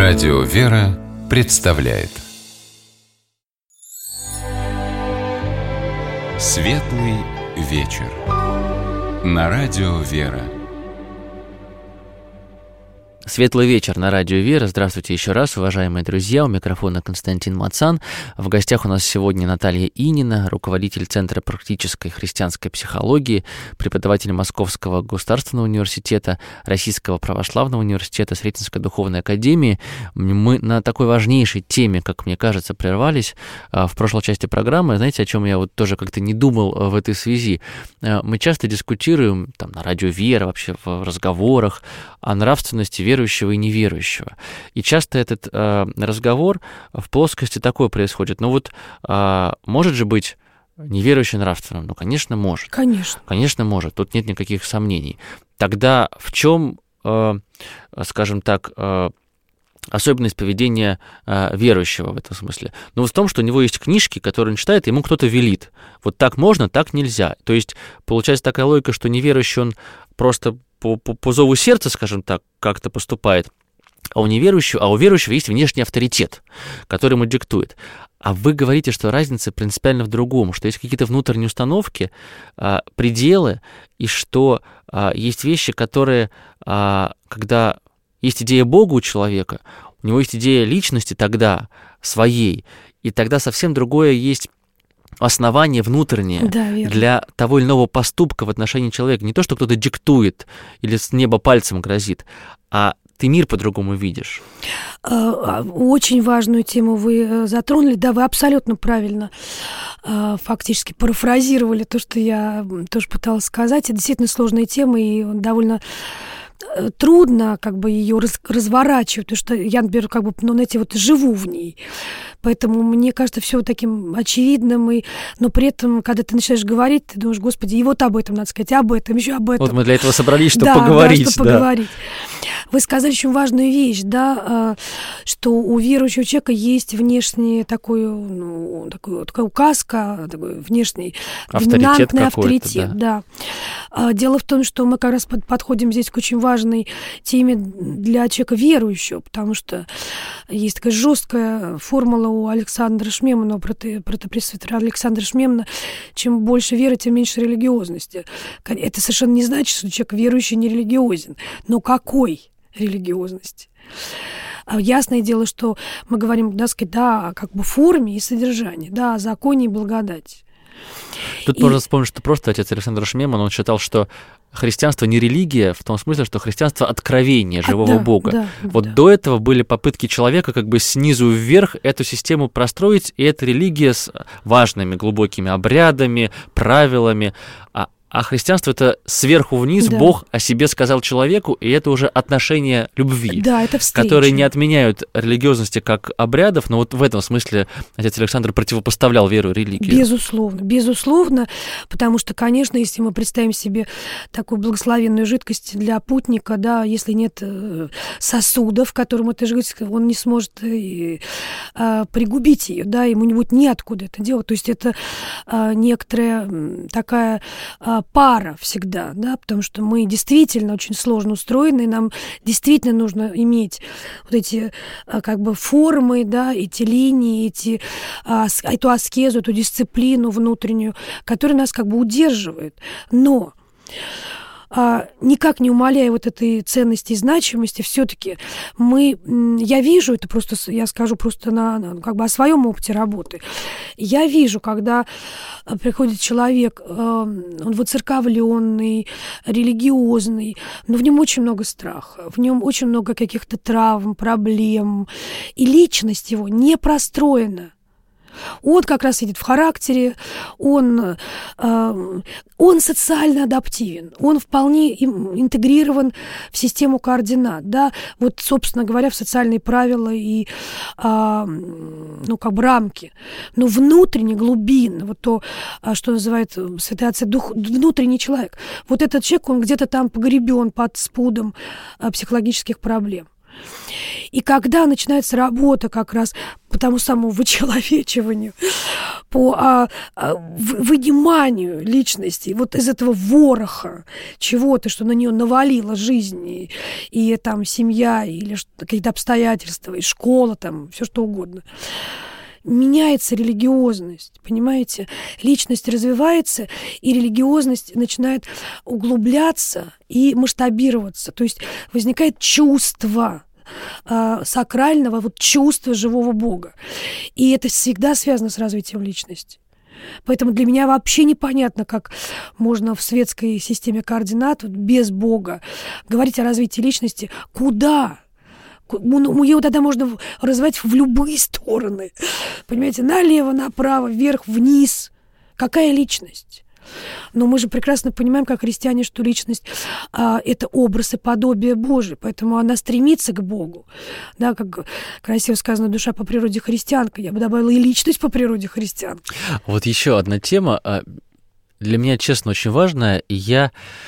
Радио «Вера» представляет Светлый вечер на Радио «Вера». Светлый вечер на Радио «Вера». Здравствуйте еще раз, уважаемые друзья. У микрофона Константин Мацан. В гостях у нас сегодня Наталья Инина, руководитель Центра практической христианской психологии, преподаватель Московского государственного университета, Российского православного университета, Сретенской духовной академии. Мы на такой важнейшей теме, как мне кажется, прервались в прошлой части программы. Знаете, о чем я вот тоже как-то не думал в этой связи? Мы часто дискутируем там, на Радио «Вера», вообще в разговорах о нравственности верующего и неверующего. И часто этот разговор в плоскости такой происходит. Ну вот может же быть неверующий нравственным? Ну, конечно, может. Конечно, может. Тут нет никаких сомнений. Тогда в чем, скажем так, особенность поведения верующего в этом смысле? Ну, в том, что у него есть книжки, которые он читает, ему кто-то велит. Вот так можно, так нельзя. То есть получается такая логика, что неверующий, он просто по зову сердца, скажем так, как-то поступает, а у верующего есть внешний авторитет, который ему диктует. А вы говорите, что разница принципиально в другом, что есть какие-то внутренние установки, пределы, и что есть вещи, которые, когда есть идея Бога у человека, у него есть идея личности тогда своей, и тогда совсем другое есть основание внутреннее для того или иного поступка в отношении человека. Не то, что кто-то диктует или с неба пальцем грозит, а ты мир по-другому видишь. Очень важную тему вы затронули. Да, вы абсолютно правильно фактически парафразировали то, что я тоже пыталась сказать. Это действительно сложная тема и довольно трудно как бы ее разворачивать, потому что я, например, как бы, знаете, вот живу в ней. Поэтому мне кажется все таким очевидным, но при этом, когда ты начинаешь говорить, ты думаешь, Господи, и вот об этом надо сказать, об этом, еще об этом. Вот мы для этого собрались, чтобы поговорить. Да, чтобы поговорить. Вы сказали очень важную вещь, да, что у верующего человека есть внешний такой такая указка, такой внешний доминантный авторитет. Да. Дело в том, что мы как раз подходим здесь к очень важной теме для человека верующего, потому что есть такая жесткая формула у Александра Шмеманова, протопресвитера Александра Шмемана: чем больше веры, тем меньше религиозности. Это совершенно не значит, что человек верующий не религиозен. Но какой религиозности? Ясное дело, что мы говорим, о как бы форме и содержании, о законе и благодати. Тут можно вспомнить, что просто отец Александр Шмеман, он считал, что христианство не религия, в том смысле, что христианство — откровение живого Бога. До этого были попытки человека как бы снизу вверх эту систему простроить, и это религия с важными глубокими обрядами, правилами. А христианство — это сверху вниз, Бог о себе сказал человеку, и это уже отношения любви, это встреча, которые не отменяют религиозности как обрядов, но вот в этом смысле отец Александр противопоставлял веру и религию. Безусловно, потому что, конечно, если мы представим себе такую благословенную жидкость для путника, если нет сосудов, в котором эта жидкость, он не сможет пригубить ее, ему не будет неоткуда это делать. То есть это некоторая такая пара всегда, потому что мы действительно очень сложно устроены, и нам действительно нужно иметь вот эти как бы формы, эти линии, эту аскезу, эту дисциплину внутреннюю, которая нас как бы удерживает. Но никак не умаляя вот этой ценности и значимости, все-таки я вижу, это просто, я скажу просто как бы о своем опыте работы, я вижу, когда приходит человек, он воцерковленный, религиозный, но в нем очень много страха, в нем очень много каких-то травм, проблем, и личность его не простроена. Он как раз сидит в характере, он социально адаптивен, он вполне интегрирован в систему координат, вот, собственно говоря, в социальные правила и как бы рамки. Но внутренне, глубинно, вот то, что называет святые отцы, внутренний человек, вот этот человек, он где-то там погребен под спудом психологических проблем. И когда начинается работа как раз по тому самому вычеловечиванию, по выниманию личности вот из этого вороха чего-то, что на нее навалила жизнь, и там семья, или какие-то обстоятельства, и школа, там, все что угодно, меняется религиозность, понимаете? Личность развивается, и религиозность начинает углубляться и масштабироваться. То есть возникает чувство сакрального, вот чувства живого Бога. И это всегда связано с развитием личности. Поэтому для меня вообще непонятно, как можно в светской системе координат без Бога говорить о развитии личности. Куда? Ее тогда можно развивать в любые стороны. Понимаете, налево, направо, вверх, вниз. Какая личность? Но мы же прекрасно понимаем, как христиане, что личность это образ и подобие Божие, поэтому она стремится к Богу. Да, как красиво сказано, душа по природе христианка. Я бы добавила и личность по природе христианка. Вот еще одна тема, для меня, честно, очень важная, и я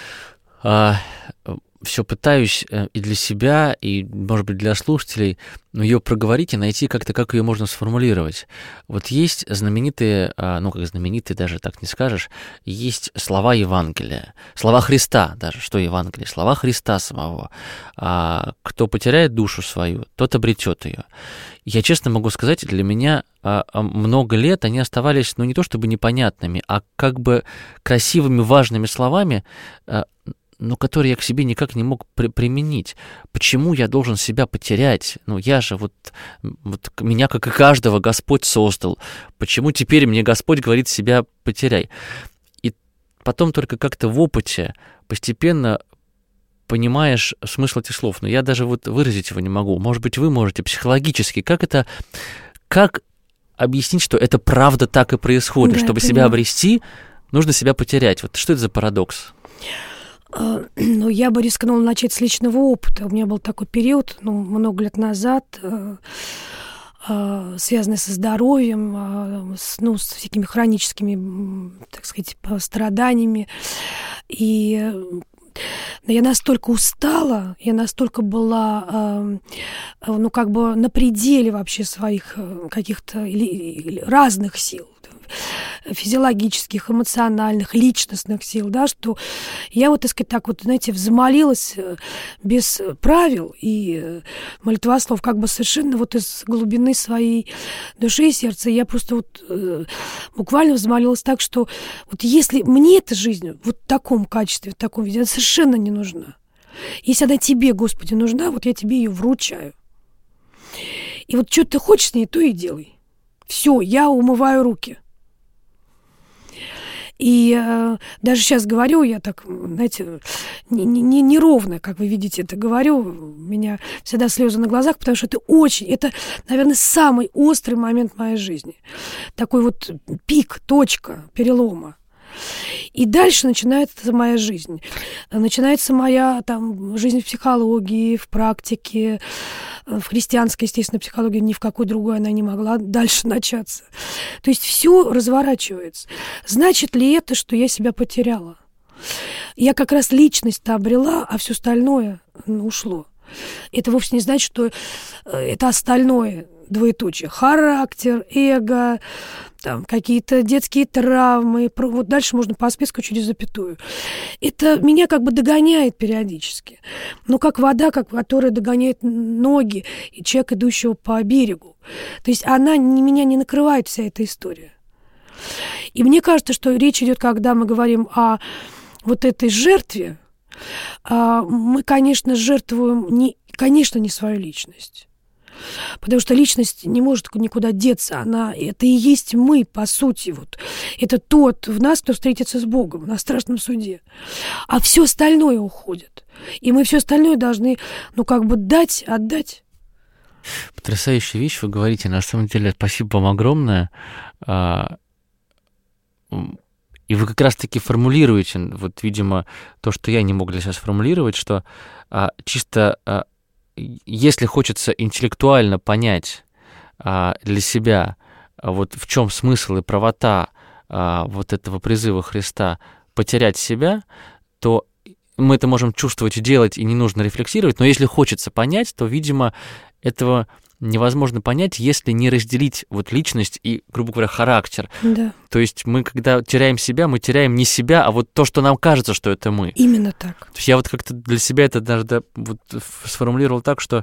все пытаюсь и для себя, и, может быть, для слушателей, но ее проговорить и найти как-то, как ее можно сформулировать. Вот есть знаменитые, ну, как знаменитые, даже так не скажешь, есть слова Евангелия, слова Христа даже, что Евангелие, слова Христа самого. Кто потеряет душу свою, тот обретет ее. Я честно могу сказать, для меня много лет они оставались, ну, не то чтобы непонятными, а как бы красивыми, важными словами, но которые я к себе никак не мог применить. Почему я должен себя потерять? Ну, я же вот меня, как и каждого, Господь создал. Почему теперь мне Господь говорит себя потеряй? И потом только как-то в опыте постепенно понимаешь смысл этих слов. Но я даже вот выразить его не могу. Может быть, вы можете психологически. Как объяснить, что это правда так и происходит? Да, чтобы себя обрести, нужно себя потерять. Вот что это за парадокс? Ну, я бы рискнула начать с личного опыта. У меня был такой период, много лет назад, связанный со здоровьем, с всякими хроническими, так сказать, страданиями. И я настолько устала, я настолько была, на пределе вообще своих каких-то разных сил, физиологических, эмоциональных, личностных сил, да, что я взмолилась без правил и молитвослов, совершенно из глубины своей души и сердца. Я просто буквально взмолилась так, что если мне эта жизнь в таком качестве, в таком виде, она совершенно не нужна. Если она тебе, Господи, нужна, я тебе ее вручаю. И что ты хочешь с ней, то и делай. Все, я умываю руки. И даже сейчас говорю, я так, знаете, неровно, как вы видите, это говорю, у меня всегда слезы на глазах, потому что это, наверное, самый острый момент в моей жизни. Такой пик, точка перелома. И дальше начинается моя жизнь. Начинается моя жизнь в психологии, в практике, в христианской, естественно, психологии, ни в какой другой она не могла дальше начаться. То есть все разворачивается. Значит ли это, что я себя потеряла? Я как раз личность-то обрела, а все остальное ушло. Это вовсе не значит, что это остальное двоеточие. Характер, эго, какие-то детские травмы. Дальше можно по списку через запятую. Это меня догоняет периодически. Как вода, которая догоняет ноги и человека, идущего по берегу. То есть меня не накрывает вся эта история. И мне кажется, что речь идет, когда мы говорим о этой жертве, мы, конечно, жертвуем не свою личность. Потому что личность не может никуда деться. Это и есть мы, по сути. Это тот в нас, кто встретится с Богом на страшном суде. А все остальное уходит. И мы все остальное должны, дать, отдать. Потрясающая вещь вы говорите. На самом деле, спасибо вам огромное. И вы как раз-таки формулируете, видимо, то, что я не мог для себя сформулировать, что чисто если хочется интеллектуально понять для себя, в чем смысл и правота этого призыва Христа потерять себя, то мы это можем чувствовать и делать, и не нужно рефлексировать, но если хочется понять, то, видимо, этого невозможно понять, если не разделить вот личность и, грубо говоря, характер. Да. То есть мы, когда теряем себя, мы теряем не себя, а вот то, что нам кажется, что это мы. Именно так. То есть я вот как-то для себя это даже вот сформулировал так, что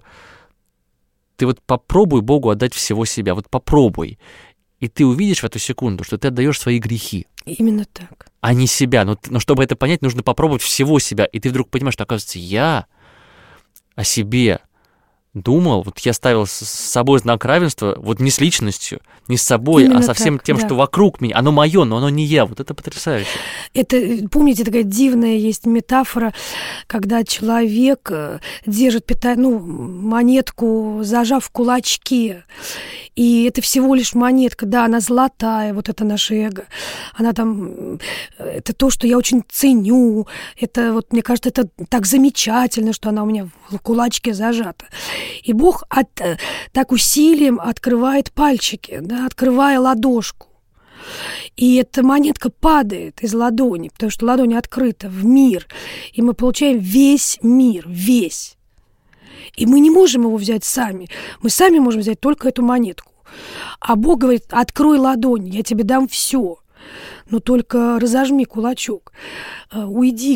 ты вот попробуй Богу отдать всего себя, вот попробуй. И ты увидишь в эту секунду, что ты отдаешь свои грехи. Именно так. А не себя. Но чтобы это понять, нужно попробовать всего себя. И ты вдруг понимаешь, что, оказывается, я о себе думал, вот я ставил с собой знак равенства, вот не с личностью, не с собой, Именно а со всем так, тем, да. что вокруг меня. Оно мое, но оно не я. Вот это потрясающе. Это, помните, такая дивная есть метафора, когда человек держит монетку, зажав в кулачке. И это всего лишь монетка, да, она золотая, вот это наше эго. Она там, это то, что я очень ценю. Это вот, мне кажется, это так замечательно, что она у меня в кулачке зажата. И Бог так усилием открывает пальчики, да, открывая ладошку. И эта монетка падает из ладони, потому что ладонь открыта в мир. И мы получаем весь мир, весь. И мы не можем его взять сами. Мы сами можем взять только эту монетку. А Бог говорит: открой ладонь, я тебе дам все. Но только разожми кулачок. Уйди,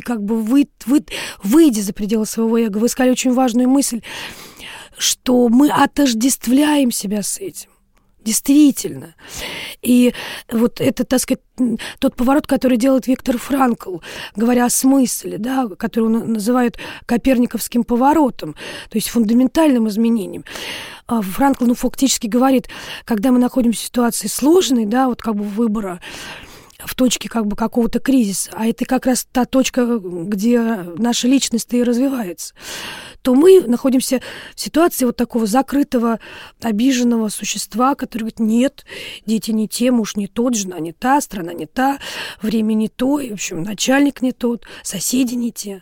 выйди за пределы своего эго. Вы сказали очень важную мысль, что мы отождествляем себя с этим. Действительно. И вот это, так сказать, тот поворот, который делает Виктор Франкл, говоря о смысле, да, который он называет коперниковским поворотом, то есть фундаментальным изменением. Франкл, фактически говорит, когда мы находимся в ситуации сложной, да, вот как бы выбора, в точке как бы какого-то кризиса, а это как раз та точка, где наша личность и развивается, то мы находимся в ситуации вот такого закрытого, обиженного существа, который говорит: нет, дети не те, муж не тот, жена не та, страна не та, время не то, и, в общем, начальник не тот, соседи не те.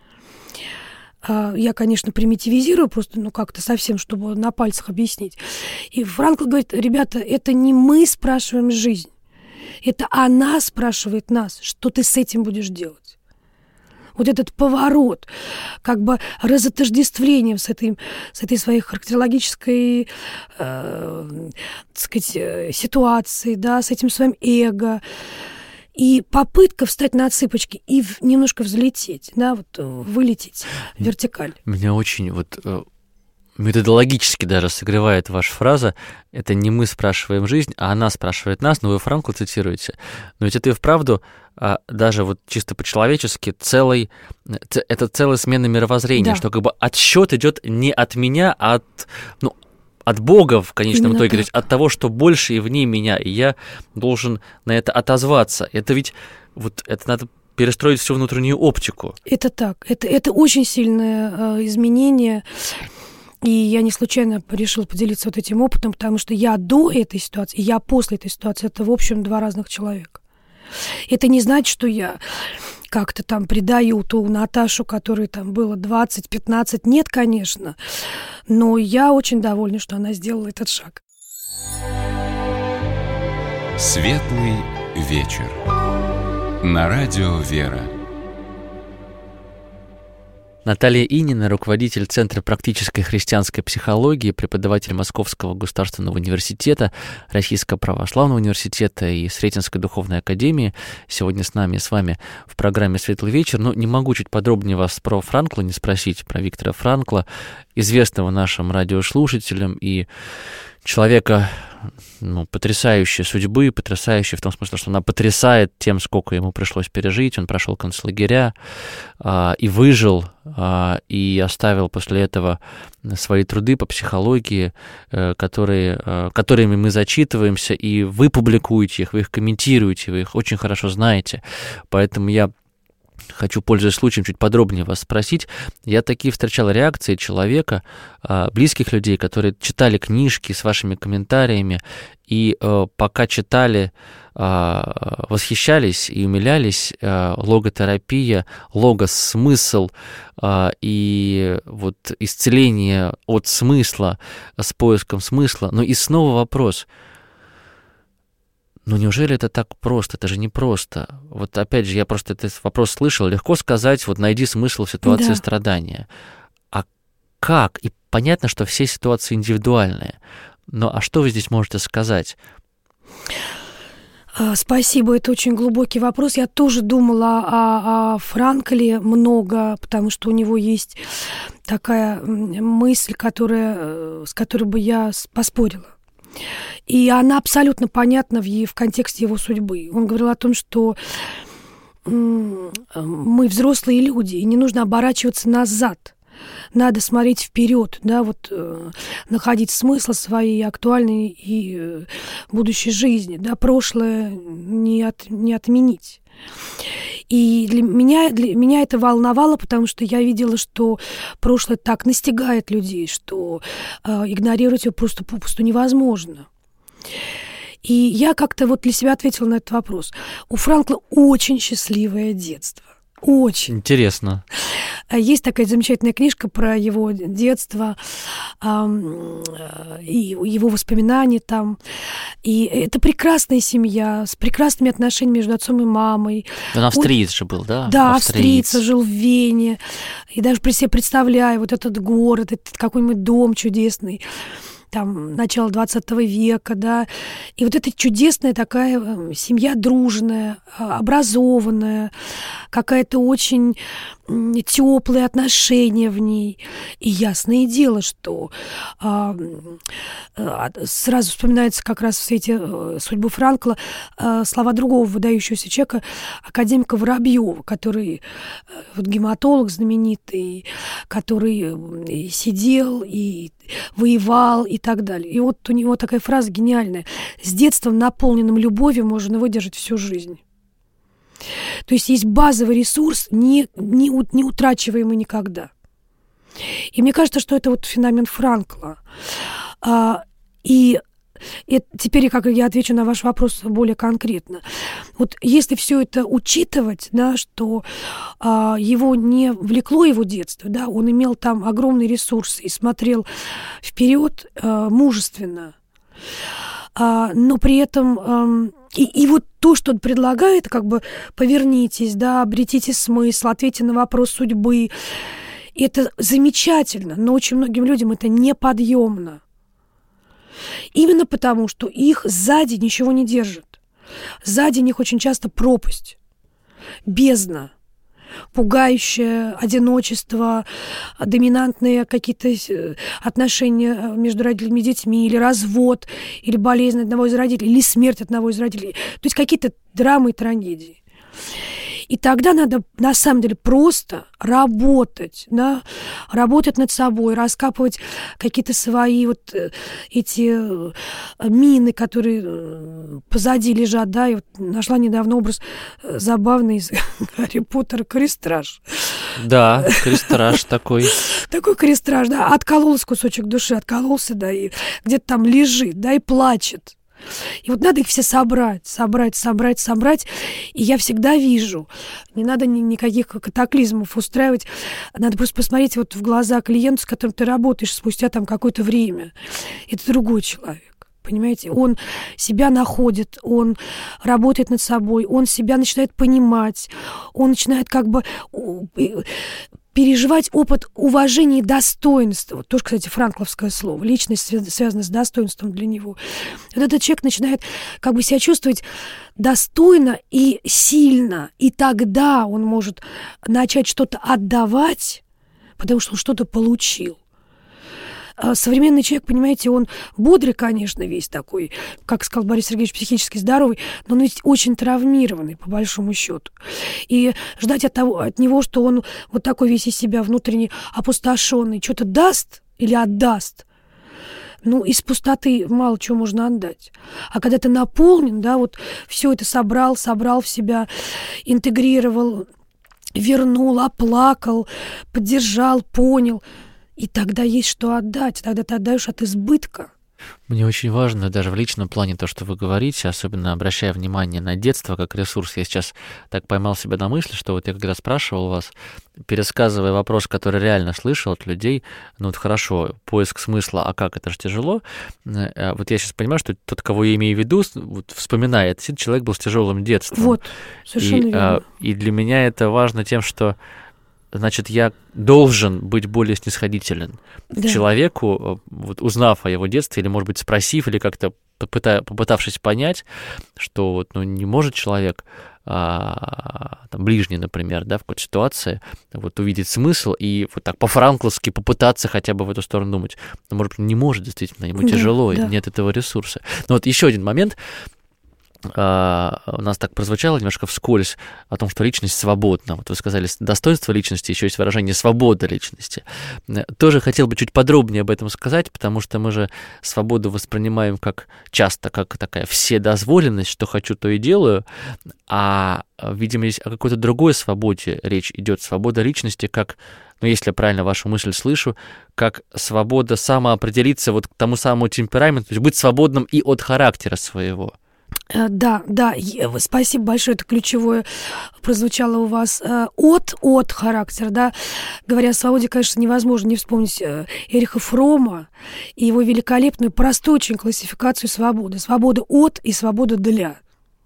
Я, конечно, примитивизирую просто, как-то совсем, чтобы на пальцах объяснить. И Франкл говорит: ребята, это не мы спрашиваем жизнь, это она спрашивает нас, что ты с этим будешь делать. Вот этот поворот, как бы разотождествлением с этой своей характерологической, ситуацией, да, с этим своим эго. И попытка встать на цыпочки и немножко взлететь, да, вот вылететь в вертикаль. Меня очень методологически даже согревает ваша фраза: это не мы спрашиваем жизнь, а она спрашивает нас. Вы Франкла цитируете. Но ведь это и вправду, даже вот чисто по-человечески, это целая смена мировоззрения, да. Что как бы отсчет идет не от меня, а от Бога в конечном итоге, то есть от того, что больше и вне меня, и я должен на это отозваться. Это ведь это надо перестроить всю внутреннюю оптику. Это так. Это очень сильное изменение. И я не случайно решила поделиться вот этим опытом, потому что я до этой ситуации, и я после этой ситуации, это, в общем, два разных человека. Это не значит, что я как-то там предаю ту Наташу, которой там было 20-15. Нет, конечно. Но я очень довольна, что она сделала этот шаг. Светлый вечер. На радио «Вера». Наталья Инина, руководитель Центра практической христианской психологии, преподаватель Московского государственного университета, Российского православного университета и Сретенской духовной академии, сегодня с вами в программе «Светлый вечер». Не могу чуть подробнее вас про Франкла не спросить, про Виктора Франкла, известного нашим радиослушателям и человека потрясающей судьбы, потрясающей в том смысле, что она потрясает тем, сколько ему пришлось пережить. Он прошел концлагеря и выжил, и оставил после этого свои труды по психологии, которыми мы зачитываемся, и вы публикуете их, вы их комментируете, вы их очень хорошо знаете. Поэтому я хочу, пользуясь случаем, чуть подробнее вас спросить. Я такие встречал реакции человека, близких людей, которые читали книжки с вашими комментариями, и пока читали, восхищались и умилялись. Логотерапия, логос-смысл и вот исцеление от смысла с поиском смысла. Но и снова вопрос: неужели это так просто? Это же не просто. Вот опять же, я просто этот вопрос слышал. Легко сказать: найди смысл в ситуации страдания. А как? И Понятно, что все ситуации индивидуальные, но а что вы здесь можете сказать? Спасибо, это очень глубокий вопрос. Я тоже думала о Франкле много, потому что у него есть такая мысль, с которой бы я поспорила. И она абсолютно понятна в контексте его судьбы. Он говорил о том, что мы взрослые люди, и не нужно оборачиваться назад. Надо смотреть вперед, да, вот находить смысл своей актуальной и будущей жизни, да, прошлое не отменить. И для меня это волновало, потому что я видела, что прошлое так настигает людей, что игнорировать его просто попросту невозможно. И я как-то вот для себя ответила на этот вопрос. У Франкла очень счастливое детство. Очень. Интересно. Есть такая замечательная книжка про его детство и его воспоминания там. И это прекрасная семья с прекрасными отношениями между отцом и мамой. Он австриец же был, да? Да, австриец, жил в Вене. И даже при себе представляю вот этот город, этот какой-нибудь дом чудесный. Там, начало 20 века, да, и вот эта чудесная такая семья дружная, образованная, какая-то очень теплые отношения в ней. И ясное дело, что сразу вспоминаются как раз все эти судьбы Франкла, слова другого выдающегося человека, академика Воробьева, который вот, гематолог знаменитый, который сидел и воевал и так далее. И вот у него такая фраза гениальная: «С детством, наполненным любовью, можно выдержать всю жизнь». То есть базовый ресурс, не утрачиваемый никогда. И мне кажется, что это вот феномен Франкла. И теперь, как я отвечу на ваш вопрос более конкретно. Вот если все это учитывать, да, что его не влекло его детство, да, он имел там огромный ресурс и смотрел вперед мужественно, но при этом и вот то, что он предлагает, как бы повернитесь, да, обретите смысл, ответьте на вопрос судьбы, это замечательно, но очень многим людям это неподъемно. Именно потому, что их сзади ничего не держит. Сзади них очень часто пропасть, бездна, пугающее одиночество, доминантные какие-то отношения между родителями и детьми, или развод, или болезнь одного из родителей, или смерть одного из родителей. То есть какие-то драмы и трагедии. И тогда надо, на самом деле, просто работать, да? Работать над собой, раскапывать какие-то свои вот эти мины, которые позади лежат, да, и вот нашла недавно образ забавный из Гарри Поттера — крестраж. Да, крестраж такой. Такой крестраж, да, откололся кусочек души, откололся, да, и где-то там лежит, да, и плачет. И вот надо их все собрать. И я всегда вижу, не надо никаких катаклизмов устраивать, надо просто посмотреть вот в глаза клиенту, с которым ты работаешь спустя там какое-то время. Это другой человек. Понимаете, он себя находит, он работает над собой, он себя начинает понимать, он начинает как бы переживать опыт уважения и достоинства. Вот тоже, кстати, франкловское слово. Личность связана с достоинством для него. Вот этот человек начинает как бы себя чувствовать достойно и сильно. И тогда он может начать что-то отдавать, потому что он что-то получил. Современный человек, понимаете, он бодрый, конечно, весь такой, как сказал Борис Сергеевич, психически здоровый, но он ведь очень травмированный, по большому счету. И ждать от него, что он вот такой весь из себя внутренне опустошенный, что-то даст или отдаст, ну, из пустоты мало чего можно отдать. А когда ты наполнен, да, вот все это собрал в себя, интегрировал, вернул, оплакал, поддержал, понял, и тогда есть что отдать, тогда ты отдаешь от избытка. Мне очень важно даже в личном плане то, что вы говорите, особенно обращая внимание на детство как ресурс. Я сейчас так поймал себя на мысли, что вот я когда спрашивал вас, пересказывая вопрос, который реально слышал от людей, ну вот хорошо, поиск смысла, а как, это же тяжело. Вот я сейчас понимаю, что тот, кого я имею в виду, вот вспоминает, этот человек был с тяжелым детством. Вот, совершенно верно. И для меня это важно тем, что значит, я должен быть более снисходителен к человеку, вот, узнав о его детстве, или, может быть, спросив, или как-то попытавшись понять, что вот, не может человек, ближний, например, в какой-то ситуации, вот, увидеть смысл и вот так по-франкловски попытаться хотя бы в эту сторону думать. Но, может быть, не может, действительно, ему тяжело, нет этого ресурса. Но вот еще один момент. У нас так прозвучало немножко вскользь о том, что личность свободна. Вот вы сказали, достоинство личности, еще есть выражение свобода личности. Тоже хотел бы чуть подробнее об этом сказать, потому что мы же свободу воспринимаем часто как такая вседозволенность, что хочу, то и делаю, а, видимо, здесь о какой-то другой свободе речь идет. Свобода личности как, если я правильно вашу мысль слышу, как свобода самоопределиться вот к тому самому темпераменту, то есть быть свободным и от характера своего. Да, спасибо большое, это ключевое прозвучало у вас. От характера, да. Говоря о свободе, конечно, невозможно не вспомнить Эриха Фромма и его великолепную, простую очень классификацию свободы. Свобода от и свобода для.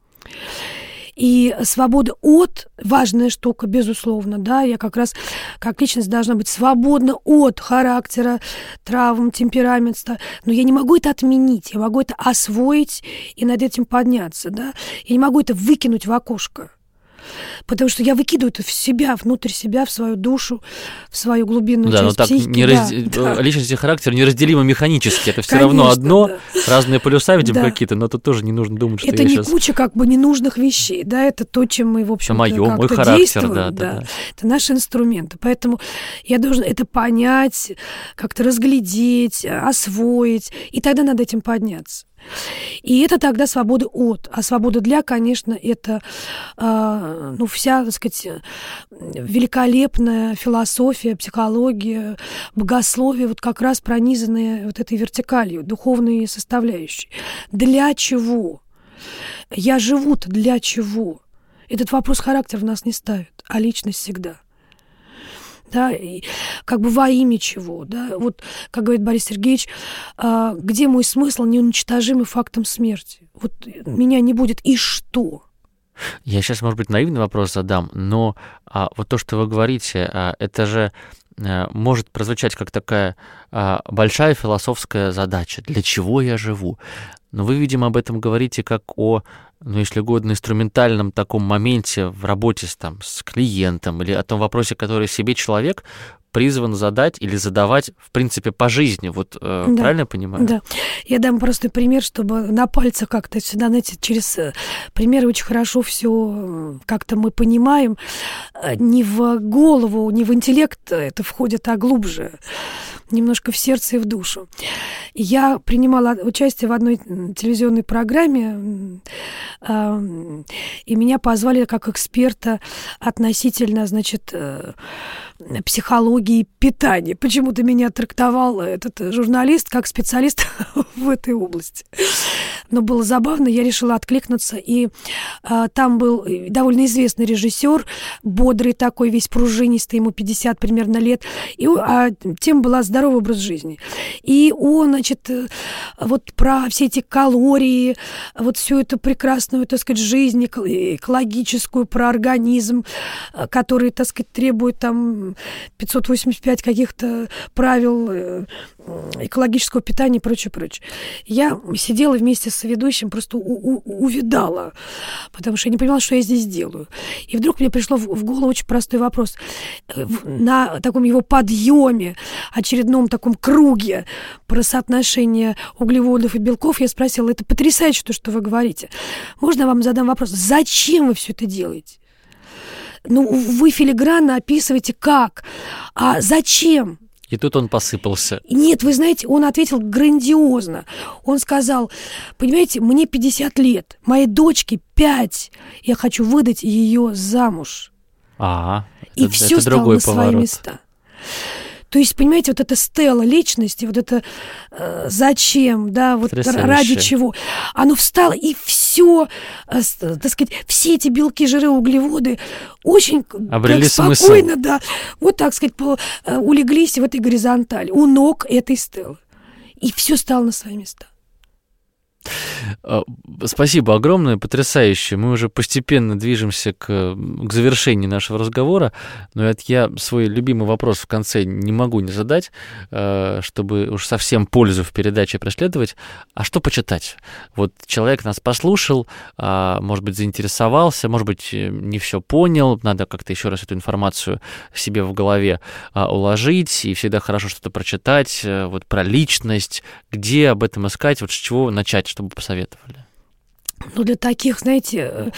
И свобода от – важная штука, безусловно, да, я как раз как личность должна быть свободна от характера, травм, темперамента, но я не могу это отменить, я могу это освоить и над этим подняться, да, я не могу это выкинуть в окошко. Потому что я выкидываю это в себя, внутрь себя, в свою душу, в свою глубинную часть психики. Личность и характер неразделимо механически. Это все равно одно, разные полюса, видимо, какие-то, но тут тоже не нужно думать, что это не куча ненужных вещей, да, это то, чем мы, в общем-то, мой характер, действуем. Да. Это наши инструменты. Поэтому я должна это понять, как-то разглядеть, освоить, и тогда над этим подняться. И это тогда свобода от. А свобода для, конечно, это вся, так сказать, великолепная философия, психология, богословие, вот как раз пронизанные вот этой вертикалью, духовной составляющей. Для чего? Я живу-то для чего? Этот вопрос характер в нас не ставит, а личность всегда. Да, и как бы во имя чего, да, вот, как говорит Борис Сергеевич, где мой смысл неуничтожимый фактом смерти? Вот меня не будет, и что? Я сейчас, может быть, наивный вопрос задам, но вот то, что вы говорите, это же может прозвучать как такая большая философская задача. Для чего я живу? Но вы, видимо, об этом говорите как о, если угодно, инструментальном таком моменте в работе с клиентом или о том вопросе, который себе человек призван задать или задавать, в принципе, по жизни. Вот правильно я понимаю? Да. Я дам простой пример, чтобы на пальцах как-то всегда, знаете, через примеры очень хорошо все как-то мы понимаем. Не в голову, не в интеллект это входит, а глубже. Немножко в сердце и в душу. Я принимала участие в одной телевизионной программе, и меня позвали как эксперта относительно, значит, психологии питания. Почему-то меня трактовал этот журналист как специалист в этой области. Но было забавно, я решила откликнуться, и там был довольно известный режиссер, бодрый такой, весь пружинистый, ему 50 примерно лет, и тема была здоровый образ жизни. И он, значит, вот про все эти калории, вот всю эту прекрасную, так сказать, жизнь экологическую, про организм, который, так сказать, требует там 585 каких-то правил экологического питания и прочее. Я сидела вместе с ведущим, просто увидала, потому что я не понимала, что я здесь делаю. И вдруг мне пришло в голову очень простой вопрос. На таком его подъеме, очередном таком круге про соотношение углеводов и белков я спросила, это потрясающе, то, что вы говорите. Можно я вам задам вопрос? Зачем вы все это делаете? Вы филигранно описываете как, а зачем? И тут он посыпался. Нет, вы знаете, он ответил грандиозно. Он сказал, понимаете, мне 50 лет, моей дочке 5, я хочу выдать ее замуж. И все стало на свои места. То есть, понимаете, вот эта стела личности, вот это зачем, да, вот ради чего, оно встало, и все, так сказать, все эти белки, жиры, углеводы очень спокойно, да, вот так сказать, улеглись в этой горизонтали, у ног этой стелы. И все стало на свои места. Спасибо огромное, потрясающе. Мы уже постепенно движемся к завершению нашего разговора, но это я свой любимый вопрос в конце не могу не задать, чтобы уж совсем пользу в передаче преследовать. А что почитать? Вот человек нас послушал, может быть, заинтересовался, может быть, не все понял, надо как-то еще раз эту информацию себе в голове уложить, и всегда хорошо что-то прочитать, вот про личность, где об этом искать, вот с чего начать, чтобы посоветовали? Ну, для таких, знаете,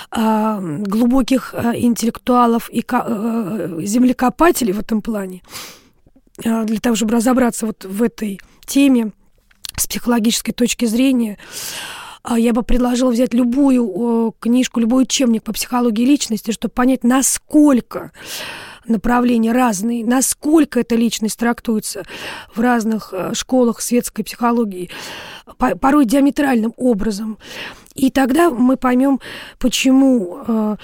глубоких интеллектуалов и землекопателей в этом плане, для того, чтобы разобраться вот в этой теме с психологической точки зрения, я бы предложила взять любую книжку, любой учебник по психологии личности, чтобы понять, насколько направления разные, насколько эта личность трактуется в разных школах светской психологии, порой диаметральным образом. И тогда мы поймем, почему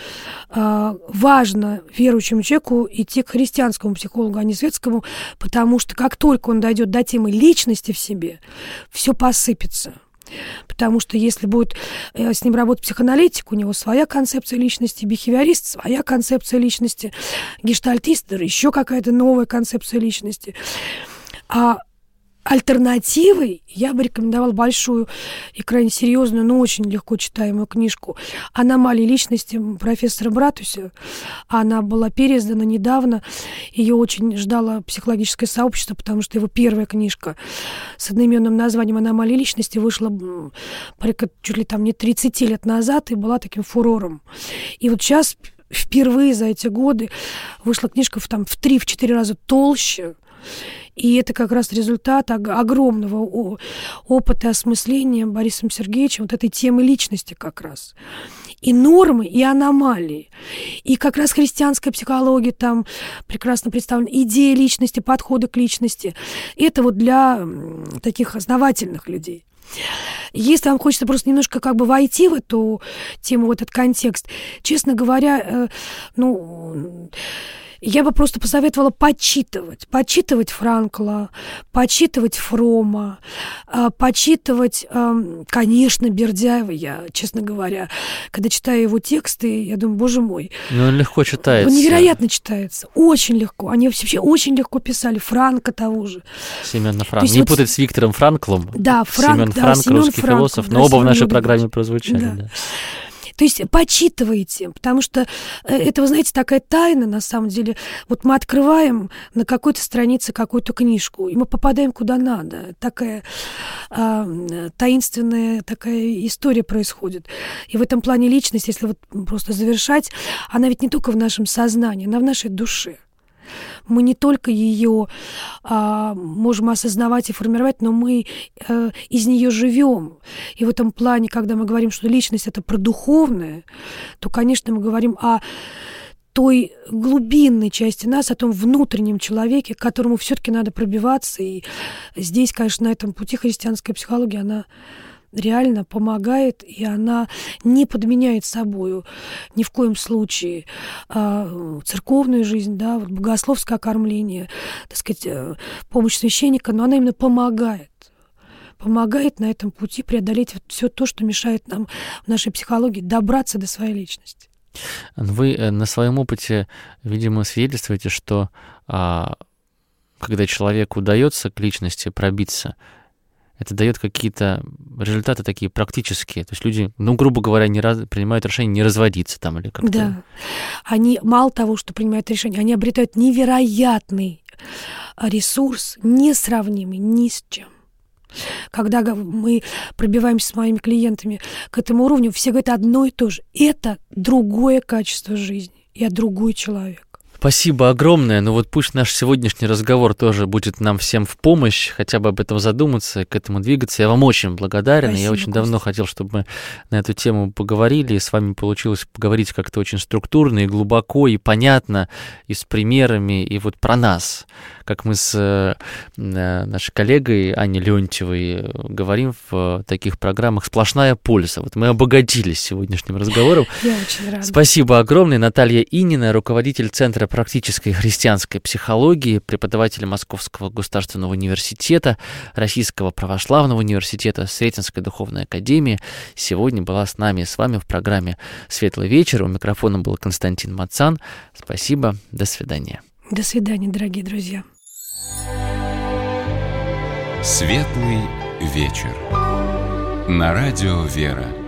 важно верующему человеку идти к христианскому психологу, а не светскому, потому что как только он дойдет до темы личности в себе, все посыпется. Потому что если будет с ним работать психоаналитик, у него своя концепция личности, бихевиорист, своя концепция личности, гештальтист, еще какая-то новая концепция личности. А альтернативой я бы рекомендовала большую и крайне серьезную, но очень легко читаемую книжку «Аномалии личности» профессора Братуся. Она была переиздана недавно. Ее очень ждало психологическое сообщество, потому что его первая книжка с одноименным названием «Аномалии личности» вышла чуть ли там не 30 лет назад и была таким фурором. И вот сейчас впервые за эти годы вышла книжка в 3-4 раза толще. И это как раз результат огромного опыта и осмысления Борисом Сергеевичем вот этой темы личности как раз. И нормы, и аномалии. И как раз христианская психология там прекрасно представлена. Идея личности, подходы к личности. Это вот для таких основательных людей. Если вам хочется просто немножко как бы войти в эту тему, в этот контекст, честно говоря, я бы просто посоветовала почитывать Франкла, почитывать Фрома, почитывать, конечно, Бердяева. Я, честно говоря, когда читаю его тексты, я думаю, боже мой. Ну, он легко читается. Невероятно читается, очень легко. Они вообще очень легко писали, Франка того же. Семена Франкла. Не путать с Виктором Франклом. Да, Семен Франк, русский философ, но оба в нашей программе прозвучали. Да. То есть почитывайте, потому что это, вы знаете, такая тайна, на самом деле. Вот мы открываем на какой-то странице какую-то книжку, и мы попадаем куда надо. Такая таинственная такая история происходит. И в этом плане личность, если вот просто завершать, она ведь не только в нашем сознании, она в нашей душе. Мы не только ее можем осознавать и формировать, но мы из нее живем. И в этом плане, когда мы говорим, что личность – это про духовное, то, конечно, мы говорим о той глубинной части нас, о том внутреннем человеке, к которому все-таки надо пробиваться. И здесь, конечно, на этом пути христианская психология, она реально помогает, и она не подменяет собою ни в коем случае церковную жизнь, да, вот богословское окормление, так сказать, помощь священника, но она именно помогает на этом пути преодолеть вот все то, что мешает нам в нашей психологии добраться до своей личности. Вы на своем опыте, видимо, свидетельствуете, что когда человеку удается к личности пробиться, это дает какие-то результаты такие практические. То есть люди, грубо говоря, принимают решение не разводиться там или как-то. Да. Они мало того, что принимают решение, они обретают невероятный ресурс, несравнимый ни с чем. Когда мы пробиваемся с моими клиентами к этому уровню, все говорят одно и то же. Это другое качество жизни. Я другой человек. Спасибо огромное. Ну вот пусть наш сегодняшний разговор тоже будет нам всем в помощь, хотя бы об этом задуматься, к этому двигаться. Я вам очень благодарен. Спасибо, я очень давно хотел, чтобы мы на эту тему поговорили, и с вами получилось поговорить как-то очень структурно и глубоко, и понятно, и с примерами, и вот про нас, как мы с нашей коллегой Аней Леонтьевой говорим в таких программах, сплошная польза. Вот мы обогатились сегодняшним разговором. Я очень рада. Спасибо огромное. Наталья Инина, руководитель Центра практической христианской психологии, преподаватель Московского государственного университета, Российского православного университета, Сретенской духовной академии, сегодня была с нами, с вами в программе «Светлый вечер». У микрофона был Константин Мацан. Спасибо. До свидания. До свидания, дорогие друзья. «Светлый вечер» на радио «Вера».